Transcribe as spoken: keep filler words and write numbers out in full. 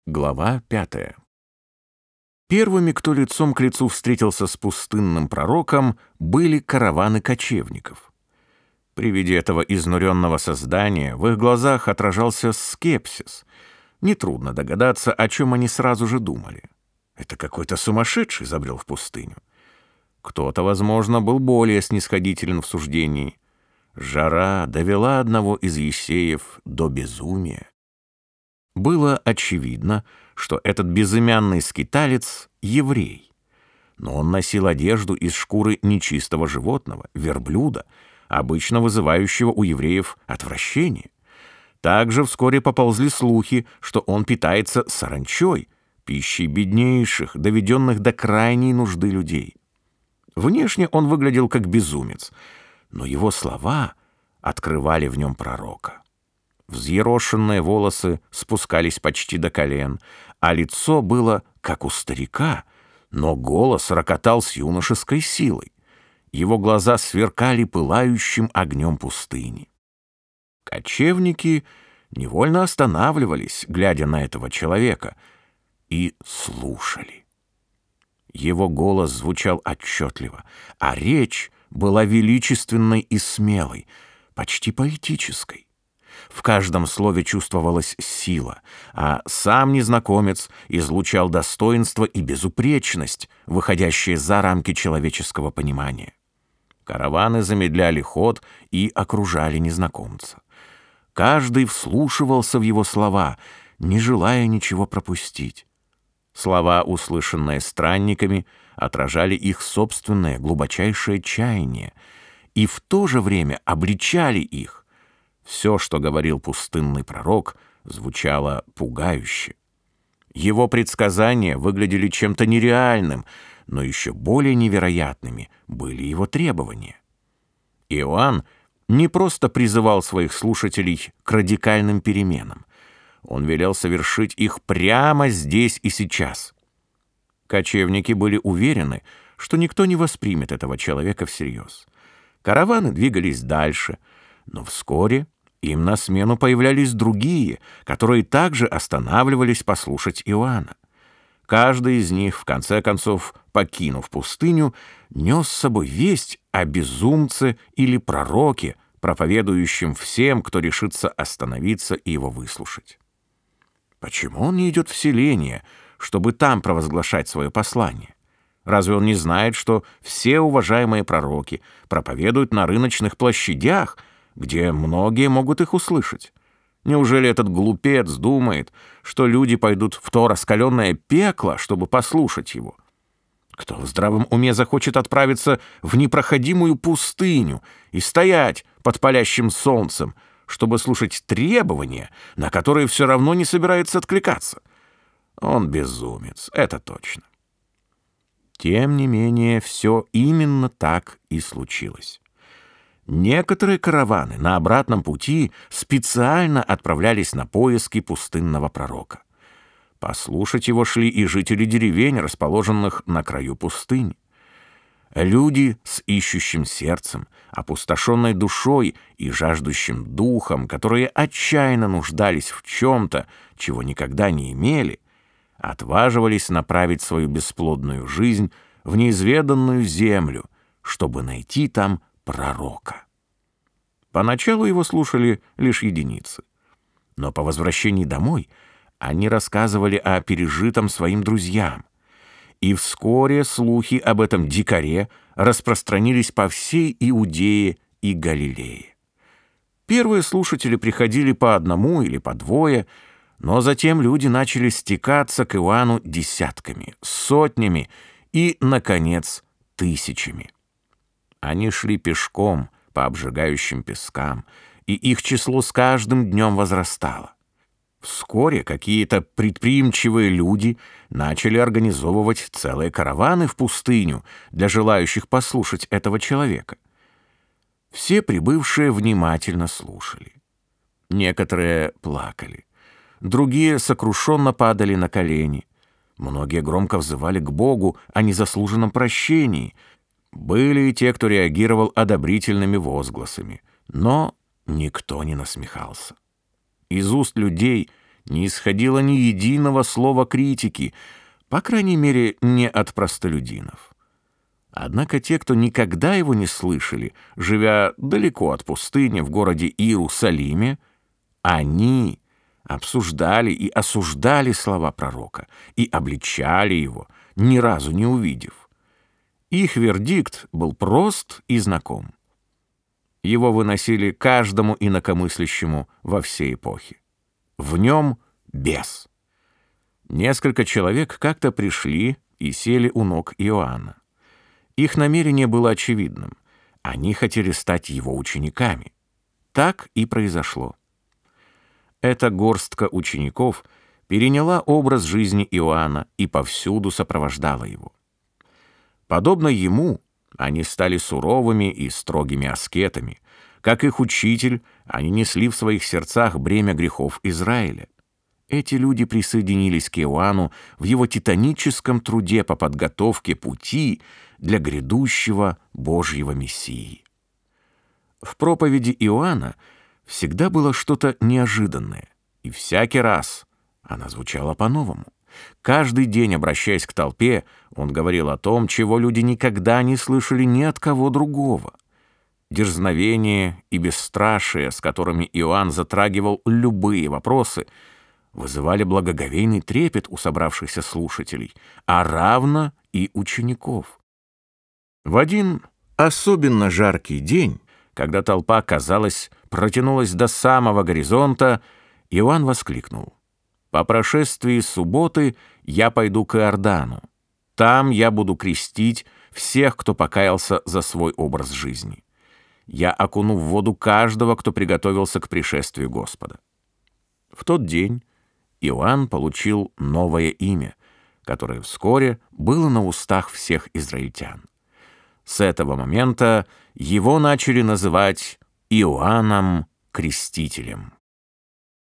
Глава пятая. Первыми, кто лицом к лицу встретился с пустынным пророком, были караваны кочевников. При виде этого изнуренного создания в их глазах отражался скепсис. Нетрудно догадаться, о чем они сразу же думали. Это какой-то сумасшедший забрел в пустыню. Кто-то, возможно, был более снисходителен в суждении. Жара довела одного из Есеев до безумия. Было очевидно, что этот безымянный скиталец — еврей. Но он носил одежду из шкуры нечистого животного, верблюда, обычно вызывающего у евреев отвращение. Также вскоре поползли слухи, что он питается саранчой, пищей беднейших, доведенных до крайней нужды людей. Внешне он выглядел как безумец, но его слова открывали в нем пророка. Взъерошенные волосы спускались почти до колен, а лицо было как у старика, но голос рокотал с юношеской силой. Его глаза сверкали пылающим огнем пустыни. Кочевники невольно останавливались, глядя на этого человека, и слушали. Его голос звучал отчетливо, а речь была величественной и смелой, почти поэтической. В каждом слове чувствовалась сила, а сам незнакомец излучал достоинство и безупречность, выходящие за рамки человеческого понимания. Караваны замедляли ход и окружали незнакомца. Каждый вслушивался в его слова, не желая ничего пропустить. Слова, услышанные странниками, отражали их собственное глубочайшее чаяние и в то же время обличали их. Все, что говорил пустынный пророк, звучало пугающе. Его предсказания выглядели чем-то нереальным, но еще более невероятными были его требования. Иоанн не просто призывал своих слушателей к радикальным переменам. Он велел совершить их прямо здесь и сейчас. Кочевники были уверены, что никто не воспримет этого человека всерьез. Караваны двигались дальше, но вскоре им на смену появлялись другие, которые также останавливались послушать Иоанна. Каждый из них, в конце концов, покинув пустыню, нес с собой весть о безумце или пророке, проповедующем всем, кто решится остановиться и его выслушать. Почему он не идет в селение, чтобы там провозглашать свое послание? Разве он не знает, что все уважаемые пророки проповедуют на рыночных площадях, где многие могут их услышать? Неужели этот глупец думает, что люди пойдут в то раскаленное пекло, чтобы послушать его? Кто в здравом уме захочет отправиться в непроходимую пустыню и стоять под палящим солнцем, чтобы слушать требования, на которые все равно не собирается откликаться? Он безумец, это точно. Тем не менее, все именно так и случилось. Некоторые караваны на обратном пути специально отправлялись на поиски пустынного пророка. Послушать его шли и жители деревень, расположенных на краю пустыни. Люди с ищущим сердцем, опустошенной душой и жаждущим духом, которые отчаянно нуждались в чем-то, чего никогда не имели, отваживались направить свою бесплодную жизнь в неизведанную землю, чтобы найти там пророка. Поначалу его слушали лишь единицы, но по возвращении домой они рассказывали о пережитом своим друзьям, и вскоре слухи об этом дикаре распространились по всей Иудее и Галилее. Первые слушатели приходили по одному или по двое, но затем люди начали стекаться к Иоанну десятками, сотнями и, наконец, тысячами. Они шли пешком по обжигающим пескам, и их число с каждым днем возрастало. Вскоре какие-то предприимчивые люди начали организовывать целые караваны в пустыню для желающих послушать этого человека. Все прибывшие внимательно слушали. Некоторые плакали, другие сокрушенно падали на колени, многие громко взывали к Богу о незаслуженном прощении. Были и те, кто реагировал одобрительными возгласами, но никто не насмехался. Из уст людей не исходило ни единого слова критики, по крайней мере, не от простолюдинов. Однако те, кто никогда его не слышали, живя далеко от пустыни в городе Иерусалиме, они обсуждали и осуждали слова пророка и обличали его, ни разу не увидев. Их вердикт был прост и знаком. Его выносили каждому инакомыслящему во всей эпохе. В нем бес. Несколько человек как-то пришли и сели у ног Иоанна. Их намерение было очевидным. Они хотели стать его учениками. Так и произошло. Эта горстка учеников переняла образ жизни Иоанна и повсюду сопровождала его. Подобно ему, они стали суровыми и строгими аскетами. Как их учитель, они несли в своих сердцах бремя грехов Израиля. Эти люди присоединились к Иоанну в его титаническом труде по подготовке пути для грядущего Божьего Мессии. В проповеди Иоанна всегда было что-то неожиданное, и всякий раз она звучала по-новому. Каждый день, обращаясь к толпе, он говорил о том, чего люди никогда не слышали ни от кого другого. Дерзновение и бесстрашие, с которыми Иоанн затрагивал любые вопросы, вызывали благоговейный трепет у собравшихся слушателей, а равно и учеников. В один особенно жаркий день, когда толпа, казалось, протянулась до самого горизонта, Иоанн воскликнул: «По прошествии субботы я пойду к Иордану. Там я буду крестить всех, кто покаялся за свой образ жизни. Я окуну в воду каждого, кто приготовился к пришествию Господа». В тот день Иоанн получил новое имя, которое вскоре было на устах всех израильтян. С этого момента его начали называть Иоанном Крестителем.